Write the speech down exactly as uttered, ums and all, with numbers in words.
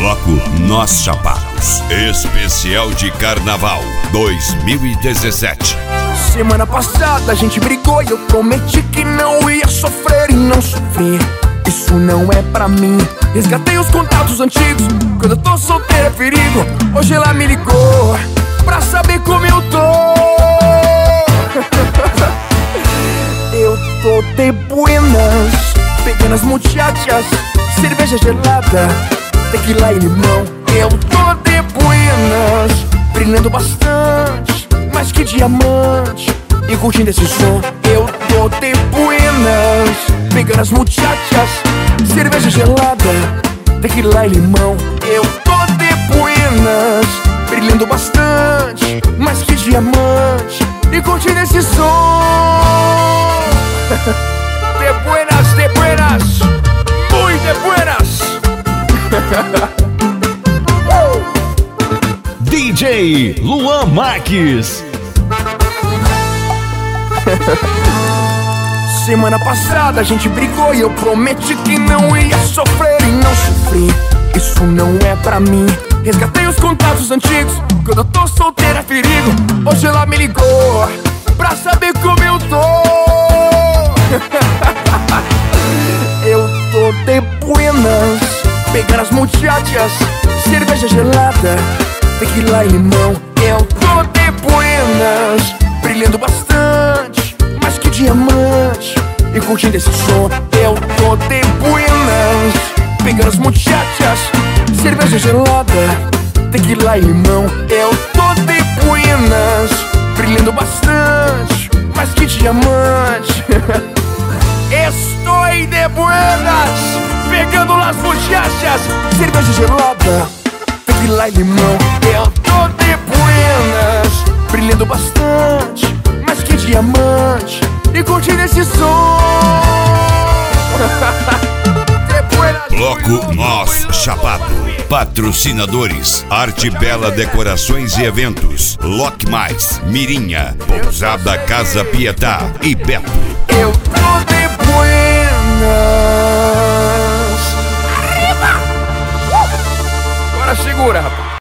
Bloco Nós Chapados, especial de Carnaval dois mil e dezessete. Semana passada a gente brigou e eu prometi que não ia sofrer e não sofri. Isso não é pra mim. Resgatei os contatos antigos. Quando eu tô solteiro é perigo. Hoje ela me ligou pra saber como eu tô. Eu tô de buenas, pegando as muchachas, cerveja gelada, tequila e limão. Eu tô de buenas, brilhando bastante, mais que diamante, e curtindo esse som. Eu tô de buenas, pegando as muchachas, cerveja gelada, tequila e limão. Eu tô de buenas, brilhando bastante, mais que diamante, e curtindo esse som. De buenas, de buenas, muy de buenas. D J Luan Marques. Semana passada a gente brigou e eu prometi que não ia sofrer e não sofri. Isso não é pra mim. Resgatei os contatos antigos. Quando eu tô solteiro é perigo. Hoje ela me ligou pra saber como eu tô. Eu tô de buenas, pegando as muchachas, cerveja gelada, tequila e limão. Eu tô de buenas, brilhando bastante, mais que diamante, e curtindo esse som. Eu tô de buenas, pegando as muchachas, cerveja gelada, tequila e limão. Eu tô de buenas, brilhando bastante, mais que diamante. Estou de buenas, pegando las muchachas, cerveja gelada, tequila e limão. Eu tô de buenas, brilhando bastante, mais que diamante, e curtindo esse som. De buenas. Bloco Nós Chapado. Patrocinadores: Arte Bela Decorações e Eventos, Lock Mais, Mirinha, Pousada Casa Pietá e Beto. Eu tô de buenas. Arriba! Uh! Agora segura, rapaz.